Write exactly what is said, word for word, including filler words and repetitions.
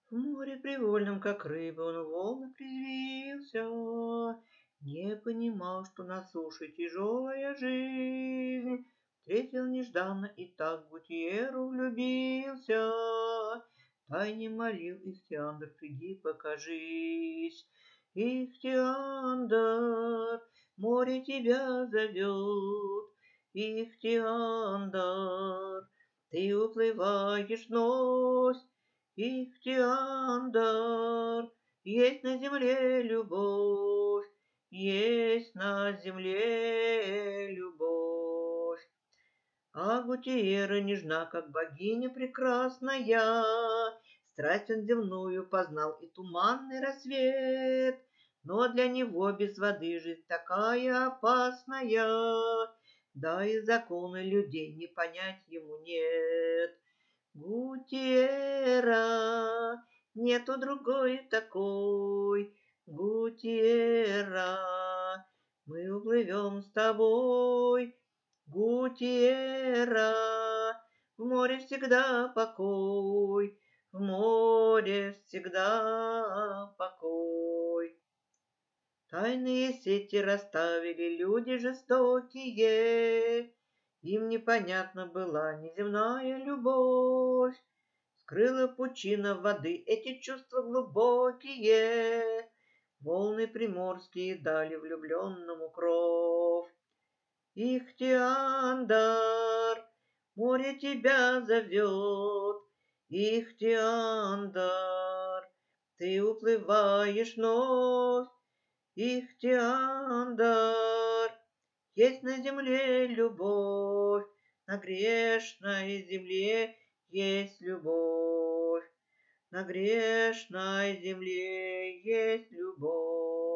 В море привольном, как рыба, он в волнах резвился, не понимал, что на суше тяжелая жизнь. Встретил нежданно и так в Гутьеру влюбился, тайне молил Ихтиандр: приди, покажись. Ихтиандр, море тебя зовет, Ихтиандр, ты уплываешь вновь. Ихтиандр, есть на земле любовь, есть на земле любовь. А Гутиера нежна, как богиня прекрасная, страсть он земную познал и туманный рассвет. Но для него без воды жизнь такая опасная, да и законы людей не понять ему нет. Гутиера, нету другой такой, Гутиера, мы уплывем с тобой. Гутиера, в море всегда покой, в море всегда покой. Тайные сети расставили люди жестокие, им непонятна была неземная любовь. Скрыла пучина воды эти чувства глубокие, волны приморские дали влюбленному кров. Ихтиандр, море тебя зовет, Ихтиандр, ты уплываешь вновь. Ихтиандр, есть на земле любовь, на грешной земле есть любовь, на грешной земле есть любовь.